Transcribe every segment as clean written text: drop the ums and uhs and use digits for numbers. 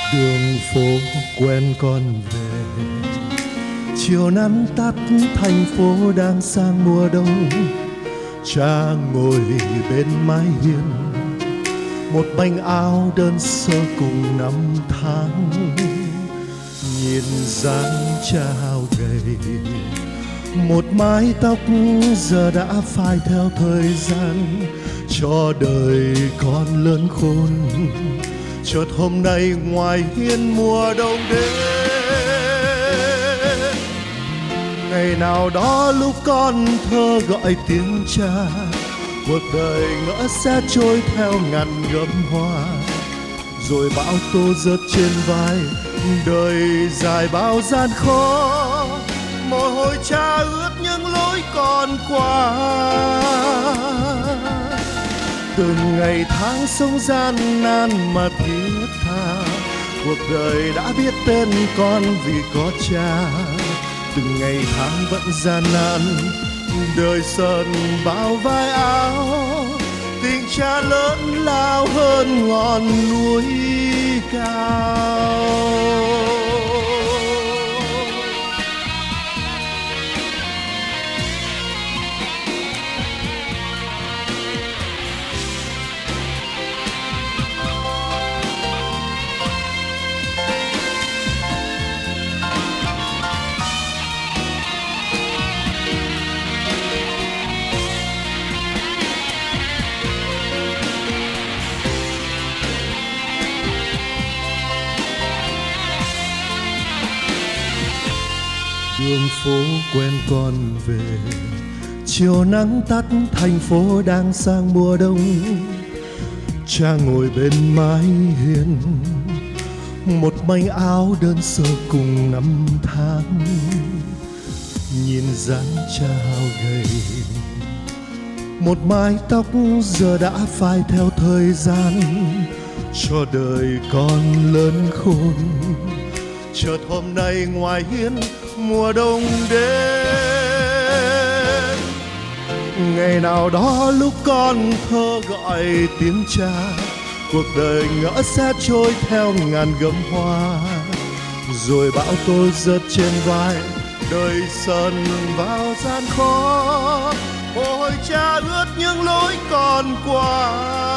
Đường phố quen con về, chiều nắng tắt thành phố đang sang mùa đông. Cha ngồi bên mái hiên, một manh áo đơn sơ cùng năm tháng. Nhìn dáng cha hao gầy, một mái tóc giờ đã phai theo thời gian. Cho đời con lớn khôn, chợt hôm nay ngoài hiên mùa đông đến. Ngày nào đó lúc con thơ gọi tiếng cha, cuộc đời ngỡ sẽ trôi theo ngàn gấm hoa. Rồi bão tố rớt trên vai, đời dài bao gian khó. Mồ hôi cha ướt những lối con qua. Từng ngày tháng sống gian nan mà thiết tha, cuộc đời đã biết tên con vì có cha. Từng ngày tháng vẫn gian nan, đời sơn bao vai áo. Tình cha lớn lao hơn ngọn núi cao. Đường phố quen con về, chiều nắng tắt thành phố đang sang mùa đông. Cha ngồi bên mái hiên, một manh áo đơn sơ cùng năm tháng. Nhìn dáng cha hao gầy, một mái tóc giờ đã phai theo thời gian. Cho đời con lớn khôn, chợt hôm nay ngoài hiên mùa đông đến. Ngày nào đó lúc con thơ gọi tiếng cha, cuộc đời ngỡ sẽ trôi theo ngàn gấm hoa. Rồi bão tố rớt trên vai, đời sơn vào gian khó. Mồ hôi cha ướt những lối con qua.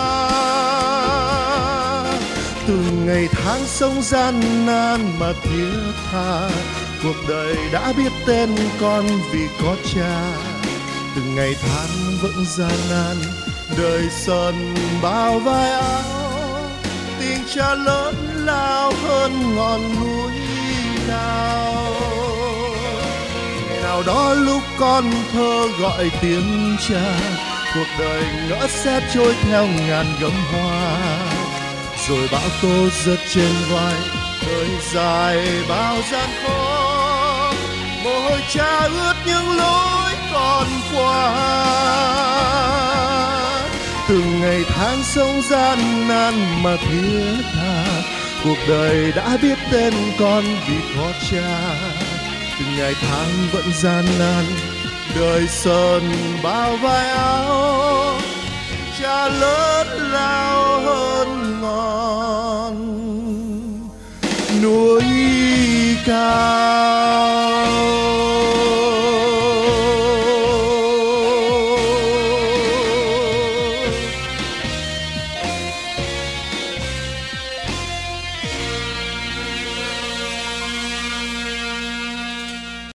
Từng ngày tháng sống gian nan mà thiết tha, cuộc đời đã biết tên con vì có cha. Từng ngày tháng vẫn gian nan, đời sơn bao vai áo. Tình cha lớn lao hơn ngọn núi cao. Ngày nào đó lúc con thơ gọi tiếng cha, cuộc đời ngỡ sẽ trôi theo ngàn gấm hoa. Rồi bão tố rớt trên vai, đời dài bao gian khó. Mồ hôi cha ướt những lối con qua. Từng ngày tháng sống gian nan mà thiết tha, cuộc đời đã biết tên con vì có cha. Từng ngày tháng vẫn gian nan, đời sơn bao vai áo. Cha lớn lao hơn ngọn núi cao.